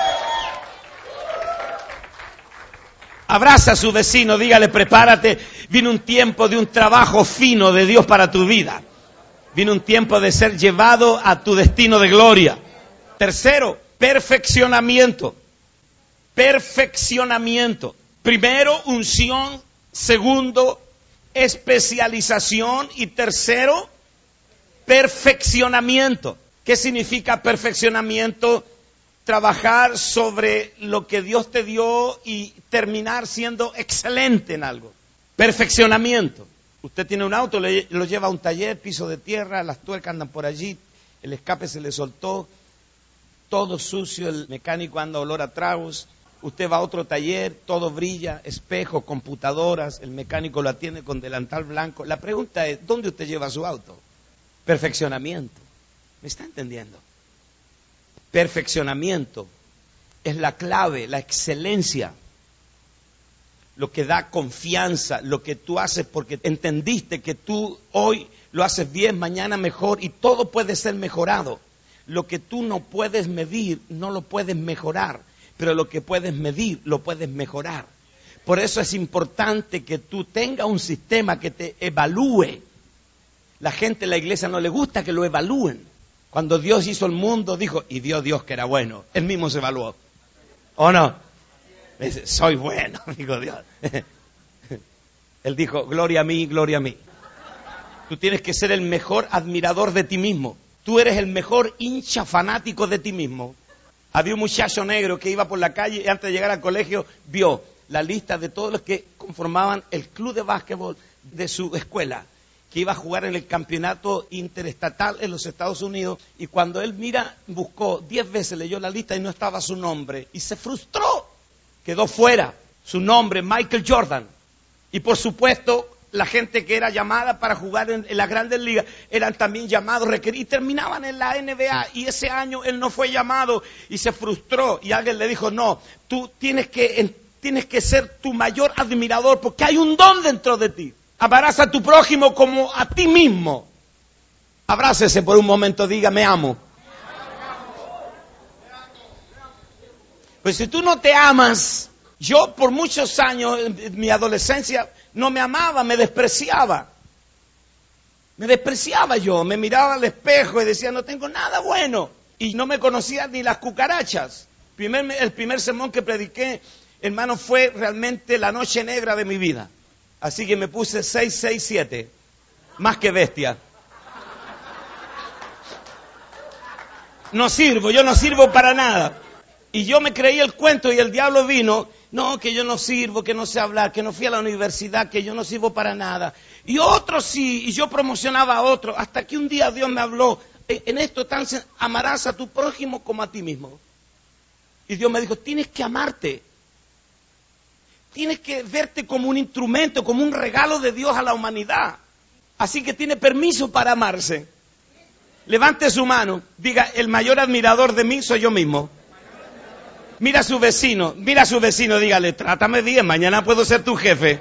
Abraza a su vecino, dígale, prepárate. Viene un tiempo de un trabajo fino de Dios para tu vida. Viene un tiempo de ser llevado a tu destino de gloria. Tercero, perfeccionamiento. Perfeccionamiento. Primero, unción. Segundo, especialización. Y tercero, perfeccionamiento. ¿Qué significa perfeccionamiento? Trabajar sobre lo que Dios te dio y terminar siendo excelente en algo. Perfeccionamiento. Usted tiene un auto, le, lo lleva a un taller, piso de tierra, las tuercas andan por allí, el escape se le soltó, todo sucio, el mecánico anda olor a tragos. Usted va a otro taller, todo brilla, espejo, computadoras, el mecánico lo atiende con delantal blanco. La pregunta es, ¿dónde usted lleva su auto? Perfeccionamiento. ¿Me está entendiendo? Perfeccionamiento es la clave, la excelencia. Lo que da confianza, lo que tú haces porque entendiste que tú hoy lo haces bien, mañana mejor y todo puede ser mejorado. Lo que tú no puedes medir, no lo puedes mejorar, pero lo que puedes medir, lo puedes mejorar. Por eso es importante que tú tengas un sistema que te evalúe. La gente en la iglesia no le gusta que lo evalúen. Cuando Dios hizo el mundo, dijo, y Dios, Dios que era bueno. Él mismo se evaluó. ¿O no? Dice, soy bueno, dijo Dios. Él dijo, gloria a mí, gloria a mí. Tú tienes que ser el mejor admirador de ti mismo. Tú eres el mejor hincha fanático de ti mismo. Había un muchacho negro que iba por la calle y antes de llegar al colegio vio la lista de todos los que conformaban el club de básquetbol de su escuela, que iba a jugar en el campeonato interestatal en los Estados Unidos, y cuando él mira, buscó diez veces, leyó la lista y no estaba su nombre, y se frustró, quedó fuera su nombre, Michael Jordan. Y por supuesto, la gente que era llamada para jugar en, en las grandes ligas, eran también llamados, requeridos, y terminaban en la N B A, y ese año él no fue llamado, y se frustró, y alguien le dijo, no, tú tienes que, en, tienes que ser tu mayor admirador, porque hay un don dentro de ti. Abraza a tu prójimo como a ti mismo. Abrácese por un momento, diga, me amo. Pues si tú no te amas, yo por muchos años, en mi adolescencia, no me amaba, me despreciaba. Me despreciaba yo, me miraba al espejo y decía, no tengo nada bueno. Y no me conocía ni las cucarachas. Primer, el primer sermón que prediqué, hermano, fue realmente la noche negra de mi vida. Así que me puse seis seis siete, más que bestia. No sirvo, yo no sirvo para nada. Y yo me creí el cuento y el diablo vino, no, que yo no sirvo, que no sé hablar, que no fui a la universidad, que yo no sirvo para nada. Y otro sí, y yo promocionaba a otro, hasta que un día Dios me habló, en esto tan amarás a tu prójimo como a ti mismo. Y Dios me dijo, tienes que amarte. Tienes que verte como un instrumento, como un regalo de Dios a la humanidad. Así que tiene permiso para amarse. Levante su mano, diga, el mayor admirador de mí soy yo mismo. Mira a su vecino, mira a su vecino, dígale, trátame bien, mañana puedo ser tu jefe.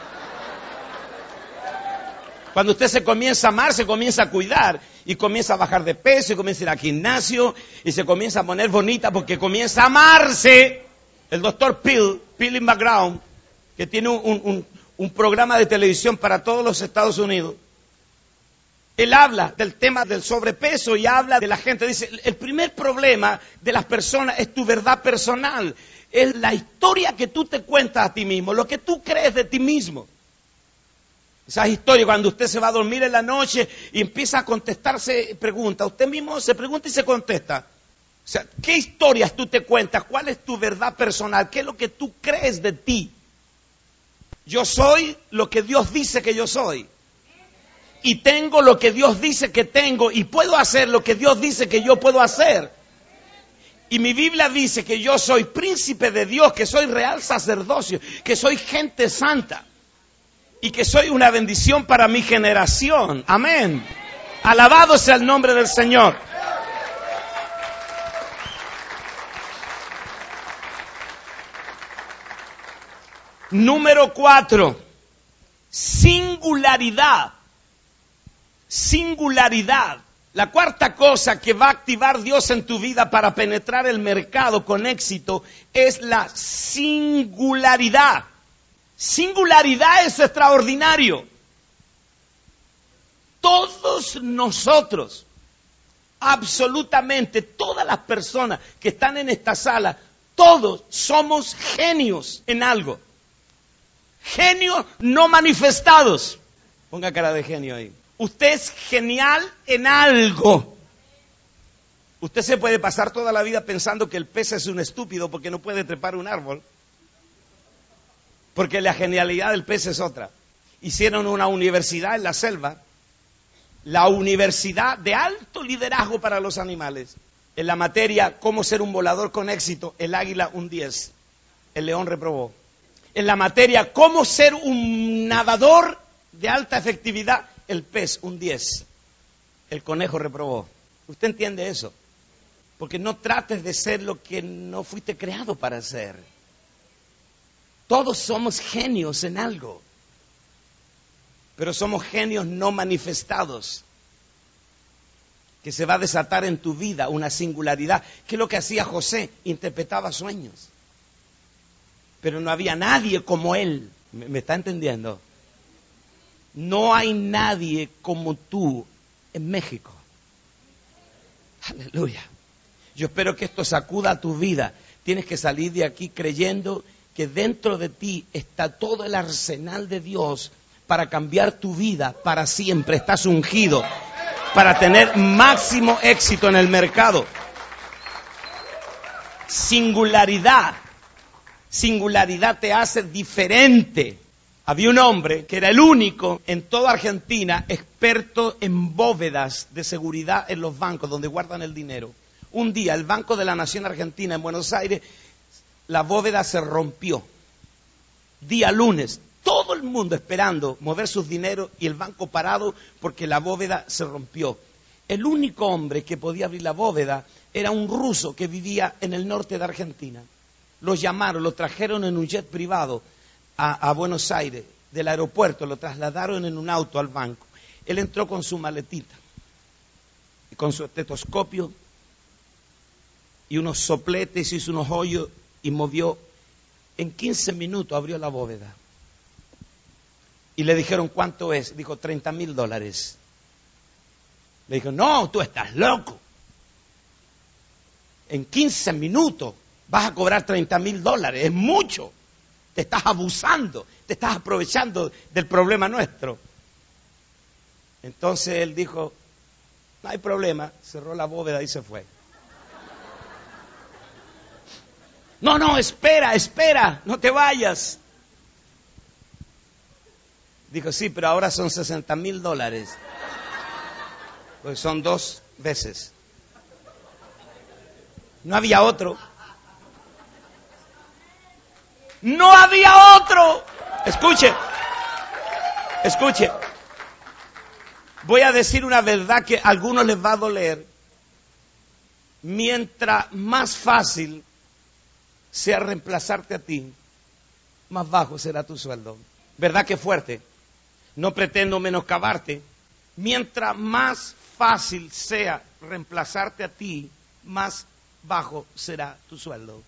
Cuando usted se comienza a amar, se comienza a cuidar, y comienza a bajar de peso, y comienza a ir al gimnasio, y se comienza a poner bonita porque comienza a amarse. El doctor Phil, Phil McGraw, que tiene un, un, un programa de televisión para todos los Estados Unidos, él habla del tema del sobrepeso y habla de la gente. Dice, el primer problema de las personas es tu verdad personal. Es la historia que tú te cuentas a ti mismo, lo que tú crees de ti mismo. Esas historias, cuando usted se va a dormir en la noche y empieza a contestarse preguntas, usted mismo se pregunta y se contesta. O sea, ¿qué historias tú te cuentas? ¿Cuál es tu verdad personal? ¿Qué es lo que tú crees de ti? Yo soy lo que Dios dice que yo soy. y tengo lo que Dios dice que tengo y puedo hacer lo que Dios dice que yo puedo hacer. Y mi Biblia dice que yo soy príncipe de Dios, que soy real sacerdocio, que soy gente santa y que soy una bendición para mi generación. Amén. Alabado sea el nombre del Señor. Número cuatro, singularidad. Singularidad. La cuarta cosa que va a activar Dios en tu vida para penetrar el mercado con éxito es la singularidad. Singularidad es extraordinario. Todos nosotros, absolutamente todas las personas que están en esta sala, todos somos genios en algo. Genios no manifestados. Ponga cara de genio ahí. Usted es genial en algo. Usted se puede pasar toda la vida pensando que el pez es un estúpido porque no puede trepar un árbol. Porque la genialidad del pez es otra. Hicieron una universidad en la selva. La universidad de alto liderazgo para los animales. En la materia cómo ser un volador con éxito, el águila un diez. El león reprobó. En la materia cómo ser un nadador de alta efectividad, el pez un diez. El conejo reprobó. ¿Usted entiende eso? Porque no trates de ser lo que no fuiste creado para ser. Todos somos genios en algo. Pero somos genios no manifestados. Que se va a desatar en tu vida una singularidad. ¿Qué es lo que hacía José? Interpretaba sueños. Pero no había nadie como él. ¿Me, me está entendiendo? No hay nadie como tú en México. Aleluya. Yo espero que esto sacuda tu vida. Tienes que salir de aquí creyendo que dentro de ti está todo el arsenal de Dios para cambiar tu vida para siempre. Estás ungido para tener máximo éxito en el mercado. Singularidad. Singularidad te hace diferente. Había un hombre que era el único en toda Argentina experto en bóvedas de seguridad en los bancos donde guardan el dinero. Un día el Banco de la Nación Argentina en Buenos Aires, la bóveda se rompió. Día lunes, todo el mundo esperando mover sus dineros y el banco parado porque la bóveda se rompió. El único hombre que podía abrir la bóveda era un ruso que vivía en el norte de Argentina. Lo llamaron, lo trajeron en un jet privado a, a Buenos Aires, del aeropuerto, lo trasladaron en un auto al banco. Él entró con su maletita, y con su estetoscopio, y unos sopletes, hizo unos hoyos y movió. En quince minutos abrió la bóveda. Y le dijeron, ¿cuánto es? Dijo, treinta mil dólares. Le dijo, no, tú estás loco. En quince minutos vas a cobrar treinta mil dólares, es mucho. Te estás abusando, te estás aprovechando del problema nuestro. Entonces él dijo, no hay problema, cerró la bóveda y se fue. No, no, espera, espera, no te vayas. Dijo, sí, pero ahora son sesenta mil dólares. Pues son dos veces. No había otro. No había otro. Escuche, escuche. Voy a decir una verdad que a algunos les va a doler. Mientras más fácil sea reemplazarte a ti, más bajo será tu sueldo. ¿Verdad que fuerte? No pretendo menoscabarte. Mientras más fácil sea reemplazarte a ti, más bajo será tu sueldo.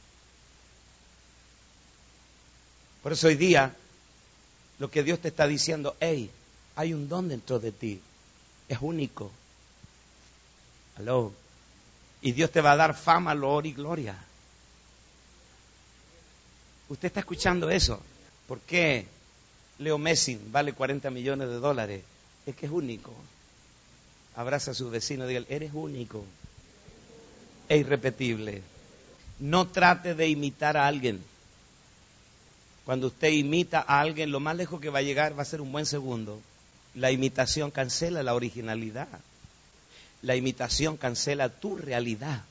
Por eso hoy día, lo que Dios te está diciendo, hey, hay un don dentro de ti, es único. Aló. Y Dios te va a dar fama, loor y gloria. ¿Usted está escuchando eso? ¿Por qué Leo Messi vale cuarenta millones de dólares? Es que es único. Abraza a su vecino y diga, eres único. Es irrepetible. No trate de imitar a alguien. Cuando usted imita a alguien, lo más lejos que va a llegar va a ser un buen segundo. La imitación cancela la originalidad. La imitación cancela tu realidad.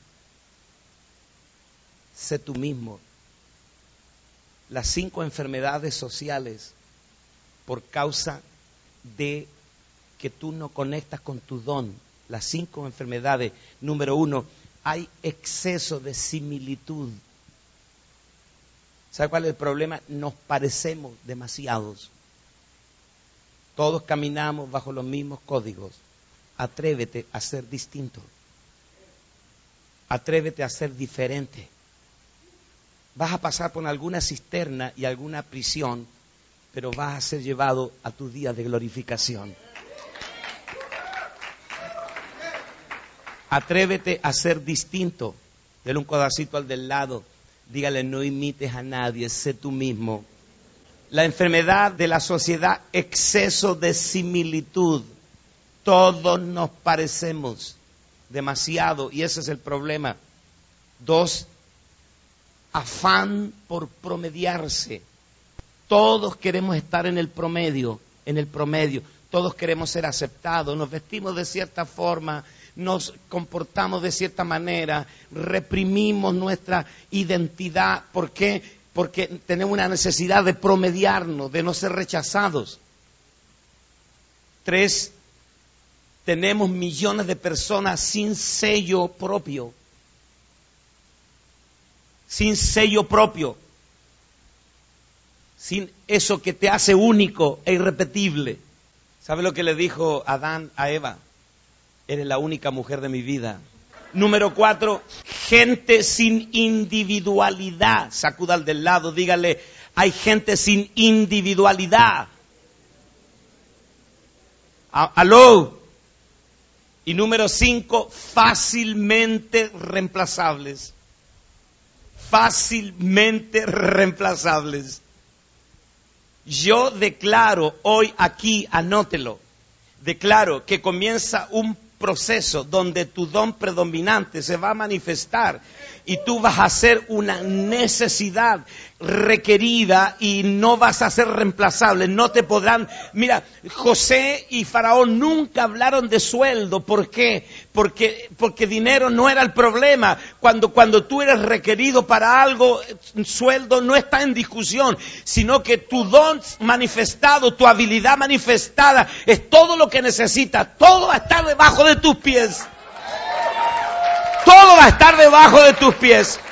Sé tú mismo. Las cinco enfermedades sociales por causa de que tú no conectas con tu don. Las cinco enfermedades. Número uno, hay exceso de similitud. ¿Sabe cuál es el problema? Nos parecemos demasiados. Todos caminamos bajo los mismos códigos. Atrévete a ser distinto. Atrévete a ser diferente. Vas a pasar por alguna cisterna y alguna prisión, pero vas a ser llevado a tu día de glorificación. Atrévete a ser distinto. Dale un codacito al del lado. Dígale, no imites a nadie, sé tú mismo. La enfermedad de la sociedad, exceso de similitud. Todos nos parecemos demasiado y ese es el problema. Dos, afán por promediarse. Todos queremos estar en el promedio, en el promedio. Todos queremos ser aceptados, nos vestimos de cierta forma, nos comportamos de cierta manera, reprimimos nuestra identidad. ¿Por qué? Porque tenemos una necesidad de promediarnos, de no ser rechazados. Tres, tenemos millones de personas sin sello propio. Sin sello propio. Sin eso que te hace único e irrepetible. ¿Sabe lo que le dijo Adán a Eva? Eres la única mujer de mi vida. Número cuatro, gente sin individualidad. Sacuda al del lado, dígale, hay gente sin individualidad. Aló. Y número cinco, fácilmente reemplazables. Fácilmente reemplazables. Yo declaro hoy aquí, anótelo, declaro que comienza un proceso donde tu don predominante se va a manifestar y tú vas a ser una necesidad requerida y no vas a ser reemplazable, no te podrán. Mira, José y Faraón nunca hablaron de sueldo. ¿Por qué? Porque, porque dinero no era el problema. Cuando, cuando tú eres requerido para algo, sueldo no está en discusión, sino que tu don manifestado, tu habilidad manifestada es todo lo que necesitas. Todo va a estar debajo de tus pies. Todo va a estar debajo de tus pies.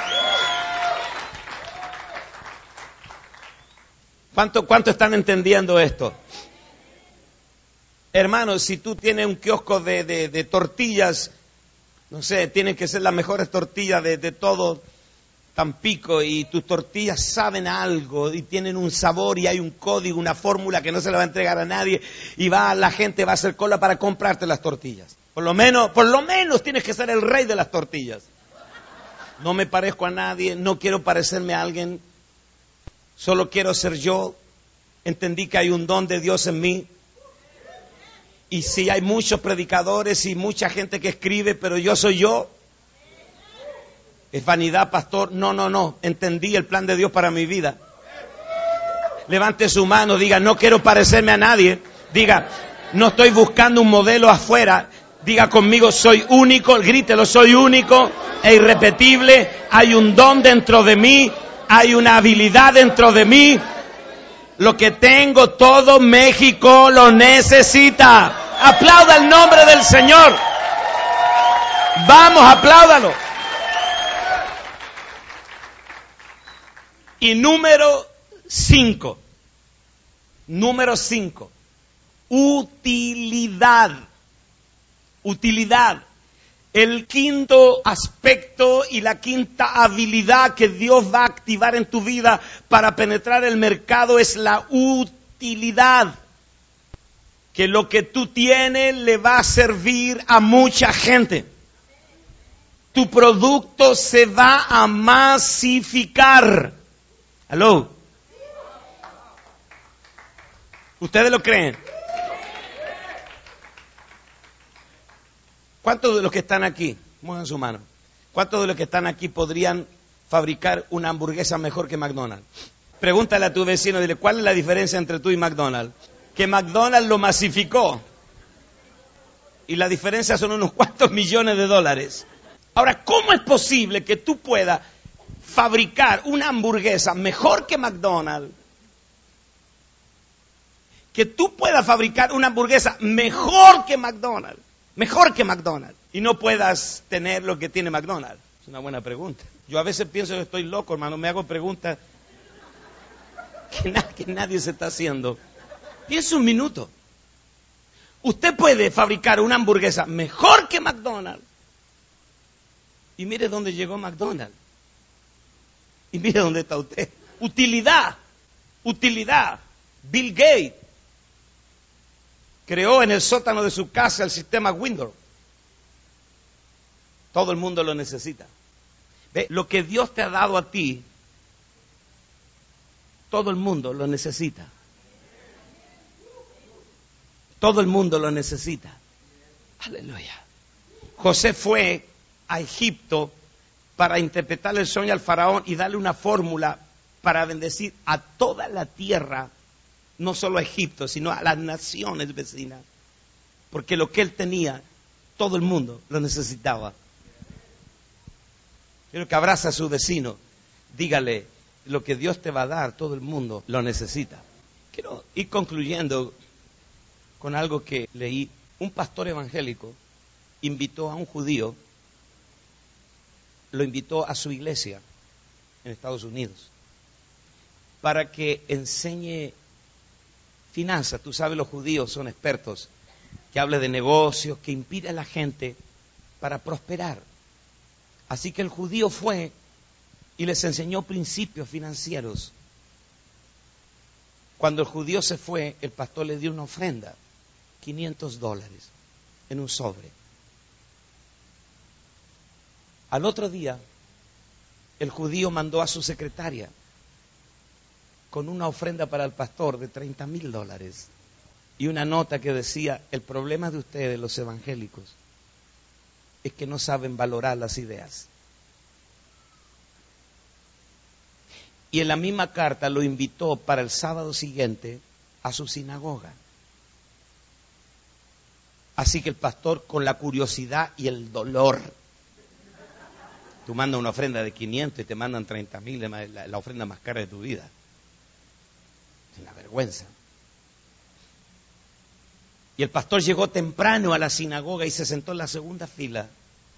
¿Cuánto, cuánto están entendiendo esto? Hermanos, si tú tienes un kiosco de, de, de tortillas, no sé, tienen que ser las mejores tortillas de, de todo Tampico, y tus tortillas saben algo y tienen un sabor y hay un código, una fórmula que no se la va a entregar a nadie, y va la gente va a hacer cola para comprarte las tortillas. Por lo menos, por lo menos tienes que ser el rey de las tortillas. No me parezco a nadie, no quiero parecerme a alguien, solo quiero ser yo. Entendí que hay un don de Dios en mí. Y sí, hay muchos predicadores y mucha gente que escribe, pero yo soy yo. ¿Es vanidad, pastor? No, no, no. Entendí el plan de Dios para mi vida. Levante su mano, diga, no quiero parecerme a nadie. Diga, no estoy buscando un modelo afuera. Diga conmigo, soy único, grítelo, soy único e irrepetible. Hay un don dentro de mí, hay una habilidad dentro de mí. Lo que tengo, todo México lo necesita. Aplauda el nombre del Señor. Vamos, apláudalo. Y número cinco. Número cinco. Utilidad. Utilidad. El quinto aspecto y la quinta habilidad que Dios va a activar en tu vida para penetrar el mercado es la utilidad. Que lo que tú tienes le va a servir a mucha gente. Tu producto se va a masificar. ¿Aló? ¿Ustedes lo creen? ¿Cuántos de los que están aquí, muevan su mano, cuántos de los que están aquí podrían fabricar una hamburguesa mejor que McDonald's? Pregúntale a tu vecino, dile, ¿cuál es la diferencia entre tú y McDonald's? que McDonald's lo masificó. Y la diferencia son unos cuantos millones de dólares. Ahora, ¿cómo es posible que tú puedas fabricar una hamburguesa mejor que McDonald's? Que tú puedas fabricar una hamburguesa mejor que McDonald's. Mejor que McDonald's. Y no puedas tener lo que tiene McDonald's. Es una buena pregunta. Yo a veces pienso que estoy loco, hermano. Me hago preguntas que, na- que nadie se está haciendo. Piensa un minuto. Usted puede fabricar una hamburguesa mejor que McDonald's. Y mire dónde llegó McDonald's. Y mire dónde está usted. Utilidad. Utilidad. Bill Gates creó en el sótano de su casa el sistema Windows. Todo el mundo lo necesita. ¿Ve? Lo que Dios te ha dado a ti, todo el mundo lo necesita. Todo el mundo lo necesita. Aleluya. José fue a Egipto para interpretar el sueño al faraón y darle una fórmula para bendecir a toda la tierra, no solo a Egipto, sino a las naciones vecinas. Porque lo que él tenía, todo el mundo lo necesitaba. Quiero que abrace a su vecino, dígale, lo que Dios te va a dar, todo el mundo lo necesita. Quiero ir concluyendo con algo que leí. Un pastor evangélico invitó a un judío, lo invitó a su iglesia en Estados Unidos, para que enseñe finanzas. Tú sabes, los judíos son expertos, que hable de negocios, que inspire a la gente para prosperar. Así que el judío fue y les enseñó principios financieros. Cuando el judío se fue, el pastor le dio una ofrenda, quinientos dólares, en un sobre. Al otro día, el judío mandó a su secretaria con una ofrenda para el pastor de treinta mil dólares y una nota que decía, el problema de ustedes, los evangélicos, es que no saben valorar las ideas. Y en la misma carta lo invitó para el sábado siguiente a su sinagoga. Así que el pastor, con la curiosidad y el dolor, tú mandas una ofrenda de quinientos y te mandan treinta mil, la, la ofrenda más cara de tu vida. Es una vergüenza. Y el pastor llegó temprano a la sinagoga y se sentó en la segunda fila.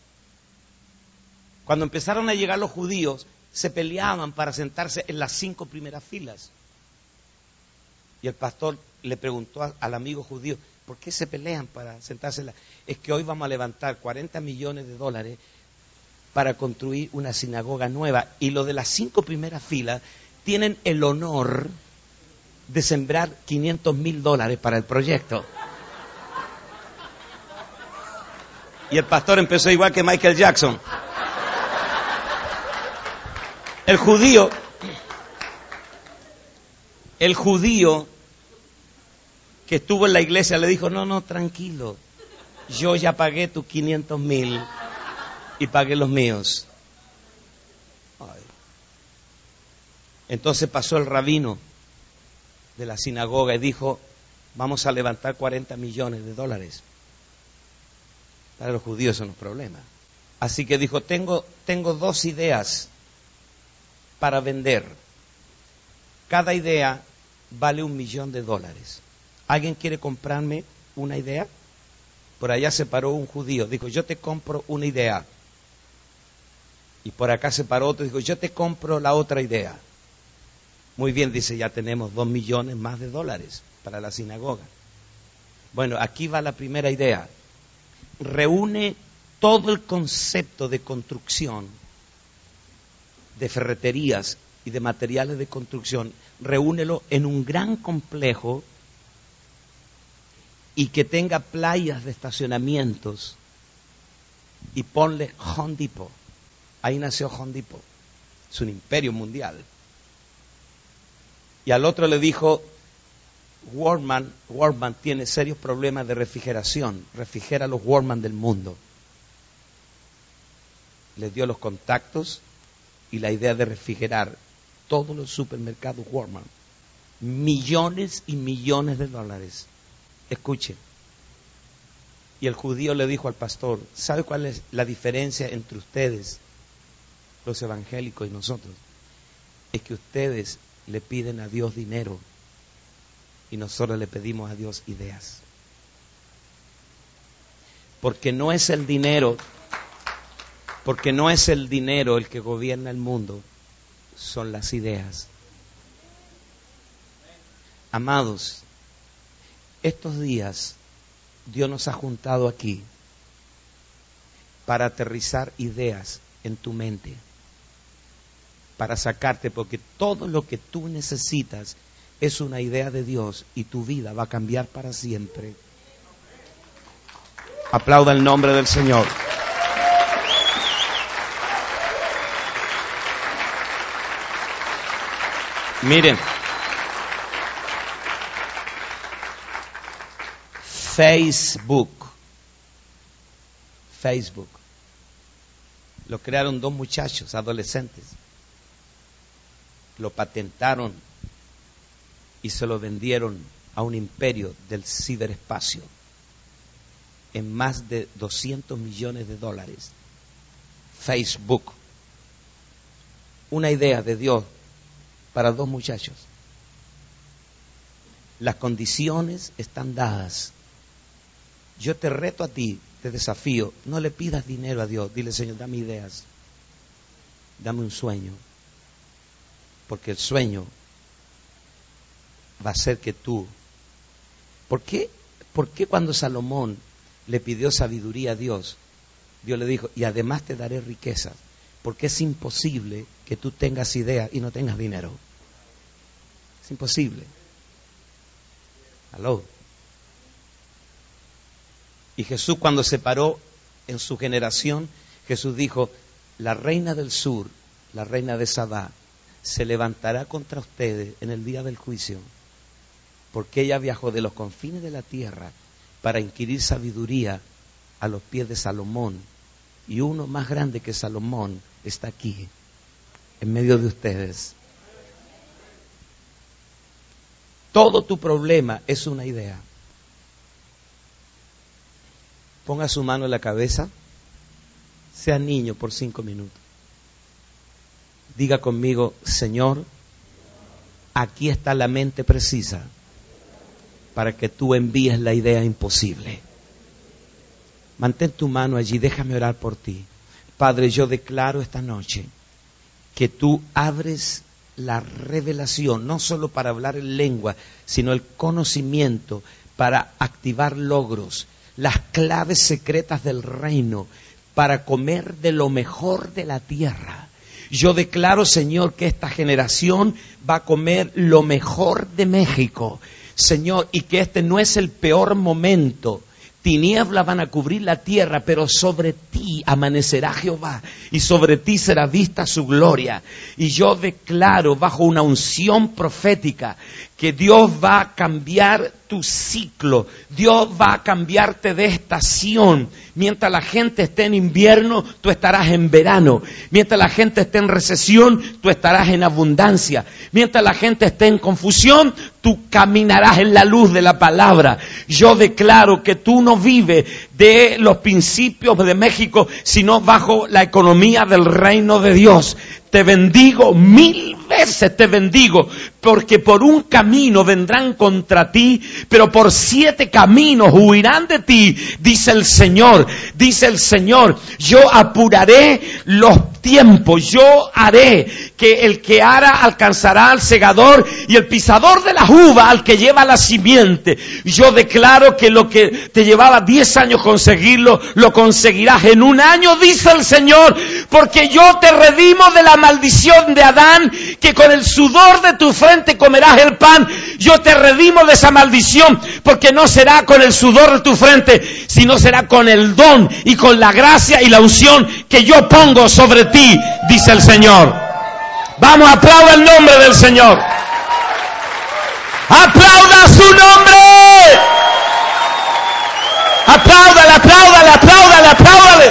Cuando empezaron a llegar los judíos, se peleaban para sentarse en las cinco primeras filas. Y el pastor le preguntó a, al amigo judío, ¿por qué se pelean para sentarse en la...? Es que hoy vamos a levantar cuarenta millones de dólares para construir una sinagoga nueva. Y los de las cinco primeras filas tienen el honor de sembrar quinientos mil dólares para el proyecto. Y el pastor empezó igual que Michael Jackson. El judío, el judío que estuvo en la iglesia le dijo, no, no, tranquilo, yo ya pagué tus quinientos mil y pagué los míos. Ay. Entonces pasó el rabino de la sinagoga y dijo, vamos a levantar cuarenta millones de dólares. Para los judíos son los problemas. Así que dijo, tengo, tengo dos ideas para vender. Cada idea vale un millón de dólares. ¿Alguien quiere comprarme una idea? Por allá se paró un judío, dijo, yo te compro una idea. Y por acá se paró otro, dijo, yo te compro la otra idea. Muy bien, dice, ya tenemos dos millones más de dólares para la sinagoga. Bueno, aquí va la primera idea. Reúne todo el concepto de construcción, de ferreterías y de materiales de construcción, reúnelo en un gran complejo y que tenga playas de estacionamientos y ponle Home Depot. Ahí nació Home Depot. Es un imperio mundial. Y al otro le dijo, Walmart, Walmart tiene serios problemas de refrigeración, refrigera los Walmart del mundo. Les dio los contactos y la idea de refrigerar todos los supermercados Walmart. millones y millones de dólares. Escuchen. Y el judío le dijo al pastor, ¿sabe cuál es la diferencia entre ustedes, los evangélicos, y nosotros? Es que ustedes le piden a Dios dinero y nosotros le pedimos a Dios ideas. Porque no es el dinero, porque no es el dinero el que gobierna el mundo, son las ideas. Amados, estos días Dios nos ha juntado aquí para aterrizar ideas en tu mente, para sacarte, porque todo lo que tú necesitas es una idea de Dios y tu vida va a cambiar para siempre. Aplauda el nombre del Señor. Miren, Facebook, Facebook, lo crearon dos muchachos adolescentes, lo patentaron y se lo vendieron a un imperio del ciberespacio en más de doscientos millones de dólares. Facebook, una idea de Dios para dos muchachos. Las condiciones están dadas. Yo te reto a ti, te desafío, no le pidas dinero a Dios, dile: Señor, dame ideas, dame un sueño, porque el sueño va a hacer que tú... ¿Por qué? ¿Por qué cuando Salomón le pidió sabiduría a Dios, Dios le dijo: y además te daré riquezas? Porque es imposible que tú tengas ideas y no tengas dinero. Es imposible. ¿Aló? Y Jesús, cuando se paró en su generación, Jesús dijo: la reina del sur, la reina de Sabá, se levantará contra ustedes en el día del juicio, porque ella viajó de los confines de la tierra para inquirir sabiduría a los pies de Salomón, y uno más grande que Salomón está aquí, en medio de ustedes. Todo tu problema es una idea. Ponga su mano en la cabeza, sea niño por cinco minutos. Diga conmigo: Señor, aquí está la mente precisa para que tú envíes la idea imposible. Mantén tu mano allí, déjame orar por ti. Padre, yo declaro esta noche que tú abres la revelación, no solo para hablar en lengua, sino el conocimiento para activar logros, las claves secretas del reino, para comer de lo mejor de la tierra. Yo declaro, Señor, que esta generación va a comer lo mejor de México, Señor, y que este no es el peor momento. Tinieblas van a cubrir la tierra, pero sobre ti amanecerá Jehová, y sobre ti será vista su gloria. Y yo declaro, bajo una unción profética, que Dios va a cambiar tu ciclo. Dios va a cambiarte de estación. Mientras la gente esté en invierno, tú estarás en verano. Mientras la gente esté en recesión, tú estarás en abundancia. Mientras la gente esté en confusión, tú caminarás en la luz de la palabra. Yo declaro que tú no vives de los principios de México, sino bajo la economía del reino de Dios. Te bendigo, mil veces te bendigo, porque por un camino vendrán contra ti, pero por siete caminos huirán de ti, dice el Señor. Dice el Señor: yo apuraré los tiempos, yo haré que el que ara alcanzará al segador, y el pisador de las uvas al que lleva la simiente. Yo declaro que lo que te llevaba diez años conseguirlo, lo conseguirás en un año, dice el Señor, porque yo te redimo de la maldición de Adán, que con el sudor de tu frente comerás el pan. Yo te redimo de esa maldición, porque no será con el sudor de tu frente, sino será con el don y con la gracia y la unción que yo pongo sobre ti, dice el Señor. Vamos, aplauda el nombre del Señor. Aplauda su nombre. Apláudale, apláudale, apláudale, apláudale.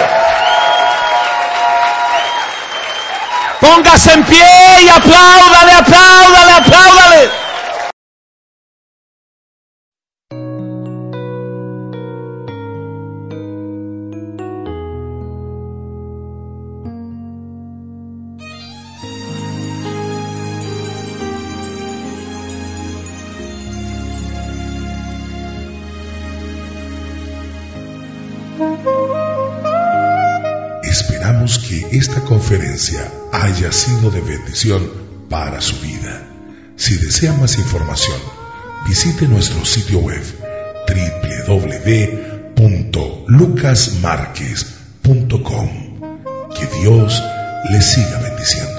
Póngase en pie y apláudale, apláudale, apláudale. Esperamos que esta conferencia haya sido de bendición para su vida. Si desea más información, visite nuestro sitio web doble u doble u doble u punto lucas marquez punto com. Que Dios le siga bendiciendo.